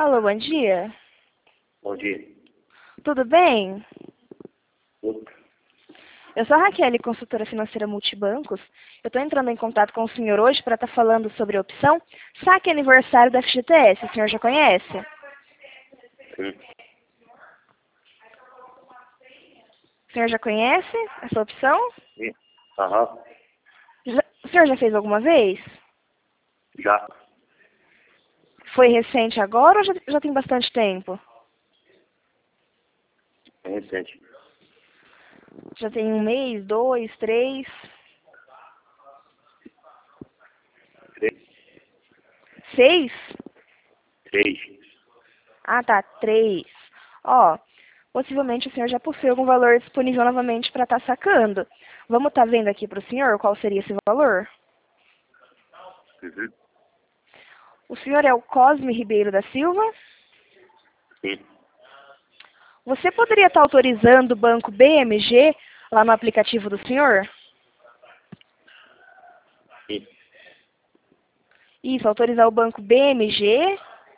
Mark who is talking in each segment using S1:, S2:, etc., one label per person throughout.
S1: Alô, bom dia.
S2: Bom dia.
S1: Tudo bem?
S2: Tudo.
S1: Eu sou a Raquel, consultora financeira multibancos. Eu estou entrando em contato com o senhor hoje para estar falando sobre a opção Saque Aniversário da FGTS. O senhor já conhece?
S2: Sim.
S1: O senhor já conhece essa opção?
S2: Sim. Aham.
S1: O senhor já fez alguma vez?
S2: Já.
S1: Foi recente agora ou já tem bastante tempo?
S2: É recente.
S1: Já tem um mês, dois, três?
S2: 3.
S1: 6?
S2: 3.
S1: Ah, tá, 3. Ó, possivelmente o senhor já possui algum valor disponível novamente para estar sacando. Vamos estar vendo aqui para o senhor qual seria esse valor?
S2: Uhum.
S1: O senhor é o Cosme Ribeiro da Silva?
S2: Sim.
S1: Você poderia estar autorizando o banco BMG lá no aplicativo do senhor?
S2: Sim.
S1: Isso, autorizar o banco BMG.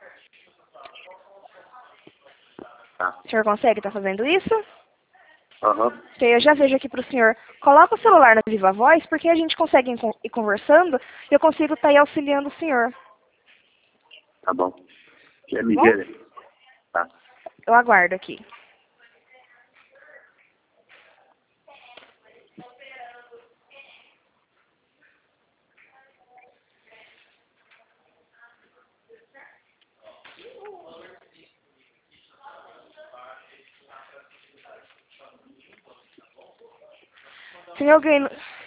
S2: Tá.
S1: O senhor consegue estar fazendo isso?
S2: Aham.
S1: Ok, eu já vejo aqui para o senhor. Coloca o celular na Viva Voz, porque a gente consegue ir conversando e eu consigo estar aí auxiliando o senhor.
S2: Tá bom. Já
S1: Tá
S2: me
S1: bom?
S2: vê, né? Tá.
S1: Eu aguardo aqui. Tem alguém...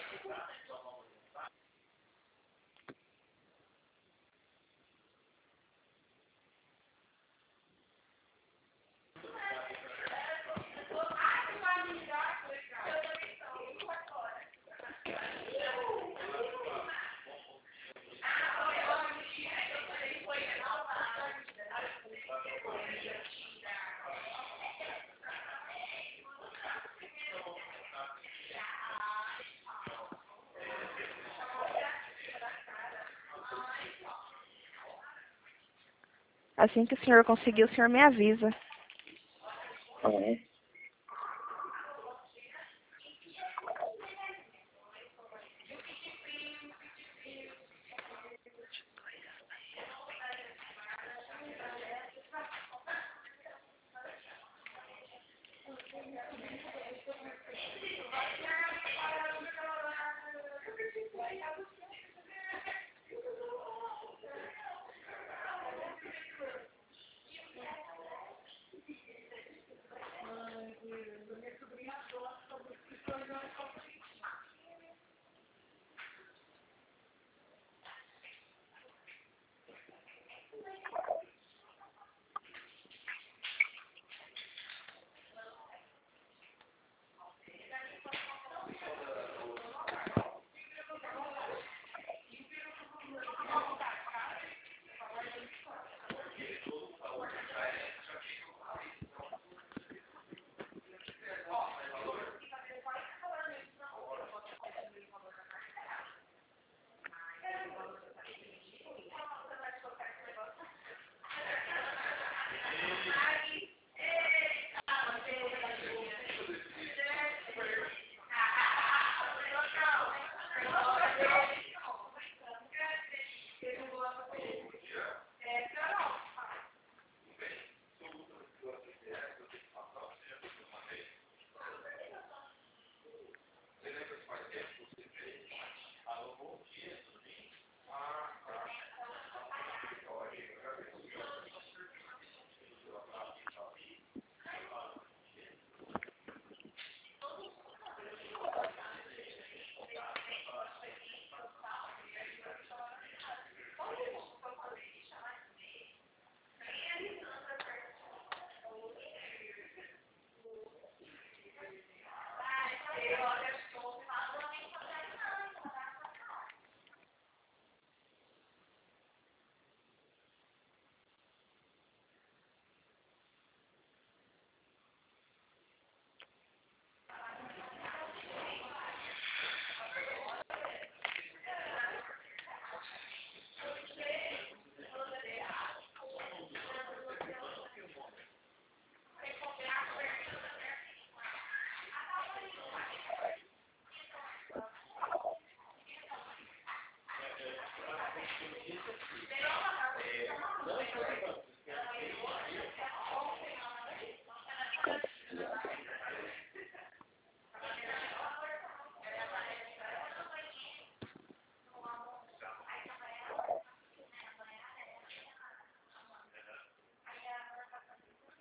S1: Assim que o senhor conseguir, o senhor me avisa.
S2: Aham.